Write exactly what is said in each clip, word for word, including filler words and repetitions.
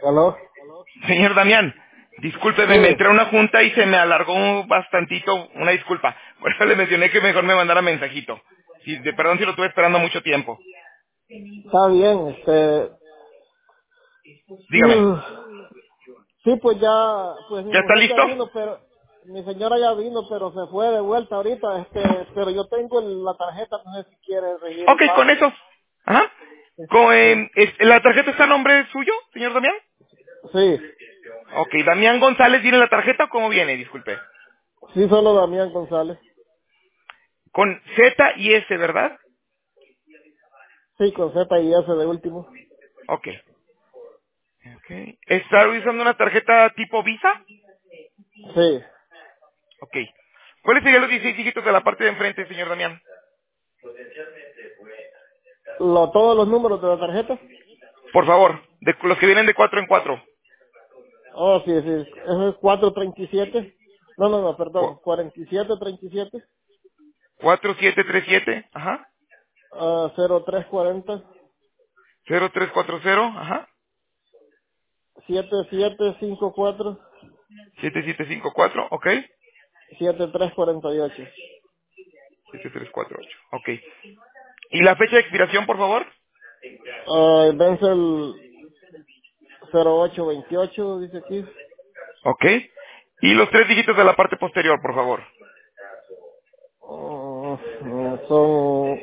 ¿Aló? Señor Damián, discúlpeme, me Sí, entré a una junta y se me alargó bastantito, una disculpa. Por eso le mencioné que mejor me mandara mensajito. Sí, de, perdón si lo estuve esperando mucho tiempo. está bien, este... Dígame, uf, sí, pues ya, pues mi ¿ya está mujer ya listo? vino, pero... Mi señora ya vino, pero se fue de vuelta ahorita, este... Pero yo tengo el- la tarjeta, no sé si quiere recibir el Ok, con pago. eso. Ajá. Sí, Con, sí, eh, es- ¿La tarjeta está a nombre suyo, señor Damián? sí, Ok, Damián González viene la tarjeta o cómo viene, disculpe. sí, solo Damián González. Con Z y S, ¿verdad? Sí, con Z y S de último. Ok. Ok. ¿Está usando una tarjeta tipo Visa? Sí. Ok. ¿Cuáles serían los dieciséis dígitos de la parte de enfrente, señor Damián? Lo, todos los números de la tarjeta. Por favor, de los que vienen de cuatro en cuatro. Oh, sí, sí. Eso es cuatro treinta y siete. No, no, no, perdón. Cu- cuarenta y siete treinta y siete. cuatro siete tres siete, ajá. Ah, cero tres cuarenta. cero tres cuatro cero, ajá. siete siete cinco cuatro. siete siete cinco cuatro, ok. siete tres cuarenta y ocho. siete tres cuatro ocho, ok. ¿Y la fecha de expiración, por favor? Ah, vence el cero ocho veintiocho, dice aquí. Ok. Y los tres dígitos de la parte posterior, por favor. Ah, ah, son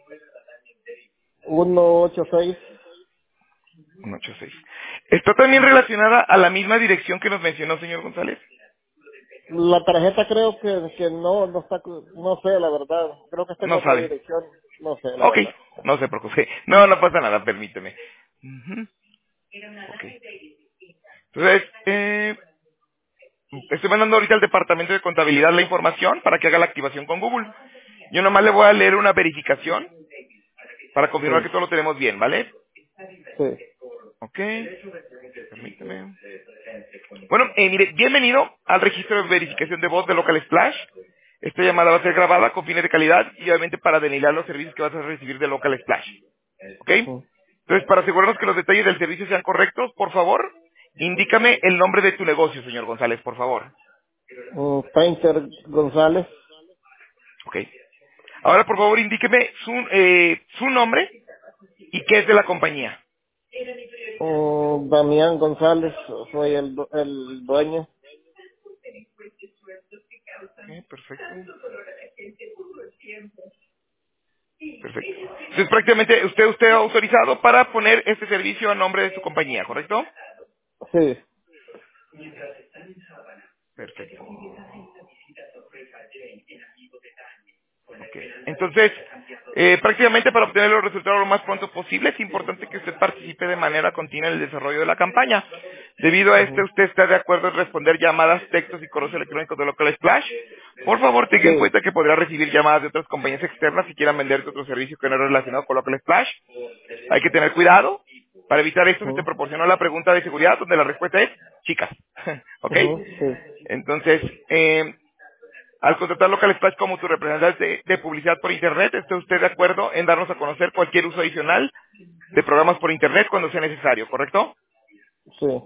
ciento ochenta y seis. uno ocho seis. ¿Está también relacionada a la misma dirección que nos mencionó, señor González? La tarjeta creo que, que no, no está, no sé la verdad. Creo que está en No otra sabe. dirección. No sé la Ok, verdad. no se preocupe. No, no pasa nada, permíteme. Ujú, ok. Entonces, eh, estoy mandando ahorita al departamento de contabilidad la información para que haga la activación con Google. Yo nomás le voy a leer una verificación para confirmar Sí, que todo lo tenemos bien, ¿vale? sí. Ok, permíteme. Bueno, eh, mire, bienvenido al registro de verificación de voz de Local Splash. Esta llamada va a ser grabada con fines de calidad y obviamente para delinear los servicios que vas a recibir de Local Splash. ¿Ok? Ujú. Entonces, para asegurarnos que los detalles del servicio sean correctos, por favor, indícame el nombre de tu negocio, señor González, por favor. Mm, Painter González. Ok. Ahora, por favor, indíqueme su, eh, su nombre y qué es de la compañía. Mm, Damián González, soy el, du- el dueño. Ok, perfecto. Perfecto. Entonces, prácticamente usted, usted ha autorizado para poner este servicio a nombre de su compañía, ¿correcto? Sí. Perfecto. Ok. Entonces, eh, prácticamente para obtener los resultados lo más pronto posible es importante que usted participe de manera continua en el desarrollo de la campaña. Debido a este, Ujú. usted está de acuerdo en responder llamadas, textos y correos electrónicos de Local Splash. Por favor, tenga en Sí. cuenta que podrá recibir llamadas de otras compañías externas si quieran venderte otro servicio que no es relacionado con Local Splash. Hay que tener cuidado. Para evitar esto, se te Ujú. proporcionó la pregunta de seguridad, donde la respuesta es chicas. ¿Ok? Ujú. Sí. Entonces, eh, al contratar Local Splash como tu representante de, de publicidad por Internet, ¿está usted de acuerdo en darnos a conocer cualquier uso adicional de programas por Internet cuando sea necesario, correcto? Sí.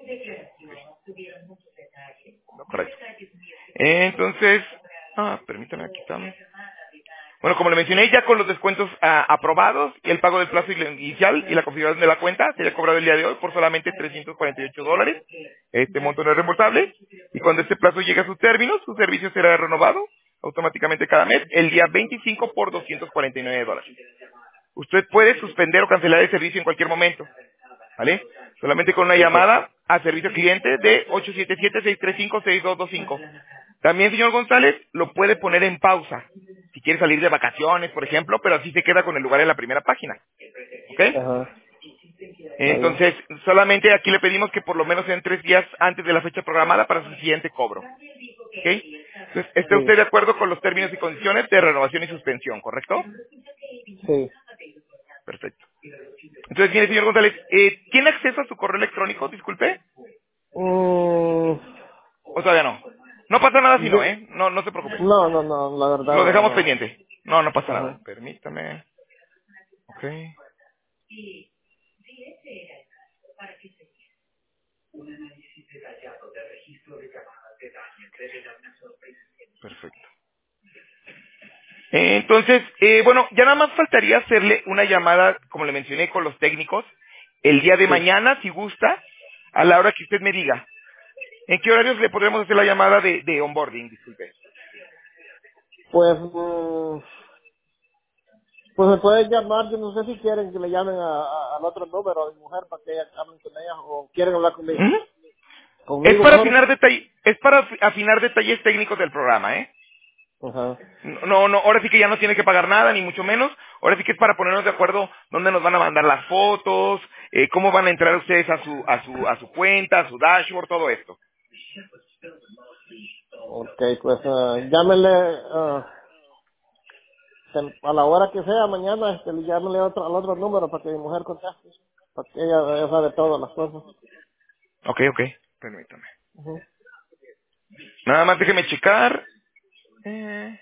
No, correcto. Entonces, ah, permítame, aquí estamos. Bueno, como le mencioné, ya con los descuentos ah, aprobados y el pago del plazo inicial y la configuración de la cuenta, se haya cobrado el día de hoy por solamente trescientos cuarenta y ocho dólares. Este monto no es reembolsable. Y cuando este plazo llegue a sus términos, su servicio será renovado automáticamente cada mes, el día veinticinco por doscientos cuarenta y nueve dólares. Usted puede suspender o cancelar el servicio en cualquier momento, ¿vale? Solamente con una Ok. llamada a servicio cliente de ocho siete siete, seis tres cinco, seis dos dos cinco. También, señor González, lo puede poner en pausa. Si quiere salir de vacaciones, por ejemplo, pero así se queda con el lugar en la primera página. ¿Ok? Ajá. Está bien. Entonces, solamente aquí le pedimos que por lo menos sean tres días antes de la fecha programada para su siguiente cobro. ¿Ok? Entonces, ¿está Sí. usted de acuerdo con los términos y condiciones de renovación y suspensión, correcto? Sí. Perfecto. Entonces, mire, señor González, eh, ¿tiene acceso a su correo electrónico, disculpe? Mm, ¿O todavía no? No pasa nada si no, de- ¿eh? No, no se preocupe. no, no, no, la verdad Lo no, dejamos no. pendiente. No, no pasa nada. Ajá. Permítame. Ok. Perfecto. Eh, entonces, eh, bueno, ya nada más faltaría hacerle una llamada, como le mencioné, con los técnicos, el día de Sí. mañana, si gusta, a la hora que usted me diga. ¿En qué horarios le podremos hacer la llamada de, de onboarding? Disculpe. Pues, mm, pues me pueden llamar, yo no sé si quieren que le llamen a, a- al otro número a mi mujer para que ella hablen con ella o quieren hablar conmigo. Ujú. Es Conmigo para mejor. afinar detalles, es para afi- afinar detalles técnicos del programa, ¿eh? Ajá. No, no, ahora sí que ya no tiene que pagar nada, ni mucho menos. Ahora sí que es para ponernos de acuerdo dónde nos van a mandar las fotos, eh, cómo van a entrar ustedes a su, a su, a su cuenta, a su dashboard, todo esto. Ok, pues uh, llámenle ah, tem- a la hora que sea mañana, este, llámenle otro, al otro número para que mi mujer conteste, para que ella, ella sabe todas las cosas. Ok, ok. Permítame. Ujú. Nada más déjeme checar. Eh,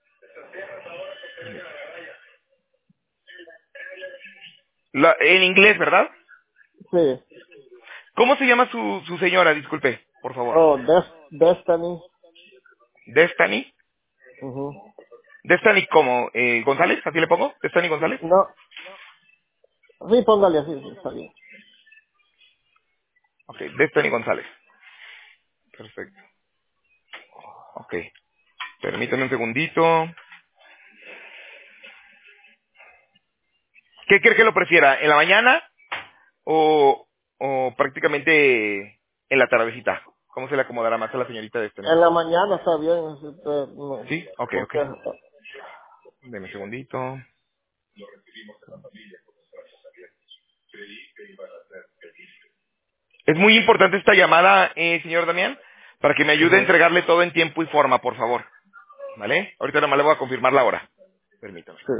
la- en inglés, ¿verdad? Sí. ¿Cómo se llama su, su señora? Disculpe, por favor. Oh, Des Destiny. Destiny. Ujú. Destiny como eh, González, así le pongo. Destiny González. No, sí, póngale así, sí, está bien. Ok, Destiny González. Perfecto. Ok. Permítame un segundito. ¿Qué cree que lo prefiera? ¿En la mañana o, o prácticamente en la tardecita? ¿Cómo se le acomodará más a la señorita Destiny? En la mañana está bien, este, no, ¿Sí? Ok, ok. porque, Deme un segundito. Es muy importante esta llamada, eh, señor Damián, para que me ayude a ujú, entregarle todo en tiempo y forma, por favor. ¿Vale? Ahorita nada más le voy a confirmar la hora. Permítame. sí.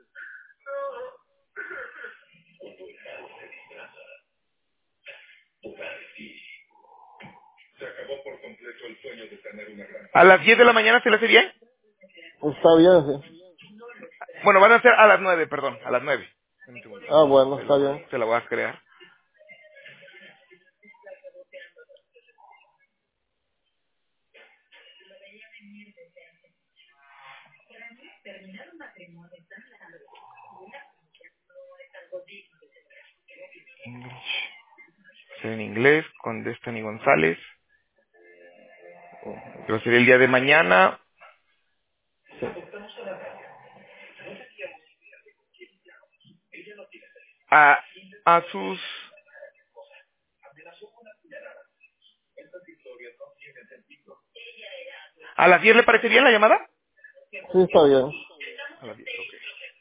¿A las diez de la mañana se le hace bien? Está bien, sí. Bueno, van a ser a las nueve, perdón, a las nueve. Deme un segundo. Ah, bueno, Se la está voy bien. a, se la voy a crear. English. Ser en inglés con Destiny González. Que va a ser el día de mañana. A, a sus... ¿A las diez le parece bien la llamada? Sí, está bien. A las diez, ok.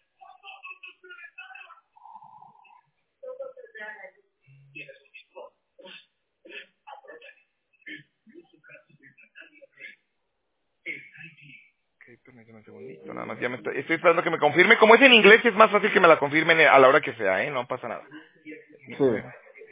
Ok, permíteme un segundito, nada más. Ya me estoy, estoy esperando que me confirme. Como es en inglés, es más fácil que me la confirmen a la hora que sea, ¿eh? No pasa nada. Sí. Permítame.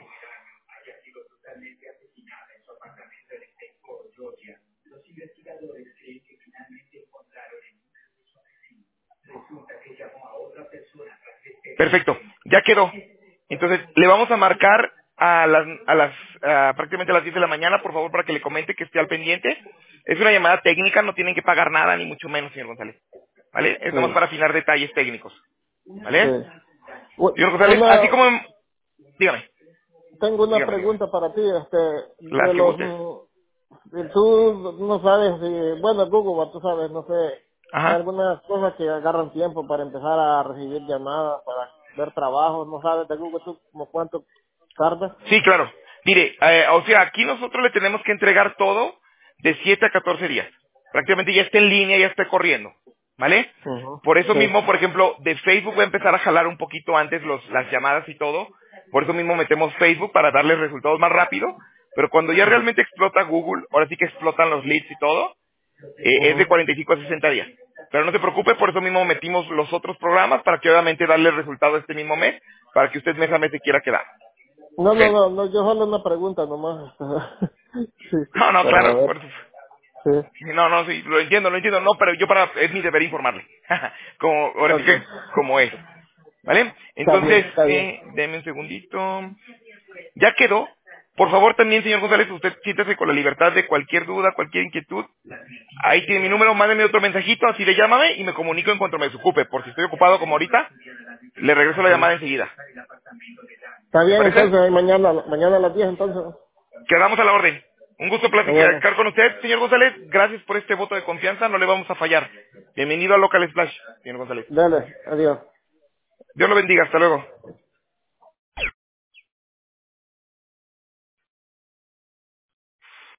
Perfecto, ya quedó. Entonces, le vamos a marcar a las, a las a prácticamente a las diez de la mañana, por favor, para que le comente que esté al pendiente. Es una llamada técnica, no tienen que pagar nada, ni mucho menos, señor González. ¿Vale? Es nomás Sí. para afinar detalles técnicos. Sí. ¿Vale? U- Señor González, así Una, como... Dígame, tengo una dígame, dígame. pregunta para ti, este, Las de que los, gustes. mm, eh, tú no sabes si, bueno, Google, tú sabes, no sé, hay Ajá. algunas cosas que agarran tiempo para empezar a recibir llamadas, para ver trabajos, no sabes de Google, tú como cuánto tarda. Sí, claro. Mire, eh, o sea, aquí nosotros le tenemos que entregar todo de siete a catorce días. Prácticamente ya está en línea, ya está corriendo. ¿Vale? Ujú. Por eso Sí. mismo, por ejemplo, de Facebook va a empezar a jalar un poquito antes los, las llamadas y todo. Por eso mismo metemos Facebook para darles resultados más rápido. Pero cuando ya Ujú. realmente explota Google, ahora sí que explotan los leads y todo, eh, es de Ujú. cuarenta y cinco a sesenta días. Pero no se preocupe, por eso mismo metimos los otros programas para que obviamente darle el resultado este mismo mes, para que usted mes a mes se quiera quedar. No, ¿Ok? no, no, no, yo solo una pregunta nomás. Sí, No, no, para claro. ver. por eso- Sí. No, no, sí, lo entiendo, lo entiendo. No, pero yo para, es mi deber informarle. como, ahora sí Ok. que, como es. ¿Vale? Está bien, Entonces, está bien. eh, deme un segundito. Ya quedó. Por favor, también, señor González, usted siéntese con la libertad de cualquier duda, cualquier inquietud. Ahí tiene mi número, mándeme otro mensajito, así de llámame y me comunico en cuanto me desocupe. Por si estoy ocupado como ahorita, le regreso la llamada enseguida. Está ¿Le bien, parece? entonces, mañana, mañana a las diez, entonces. Quedamos a la orden. Un gusto Está bueno. platicar con usted, señor González. Gracias por este voto de confianza, no le vamos a fallar. Bienvenido a Local Splash, señor González. Dale, adiós. Dios lo bendiga, hasta luego.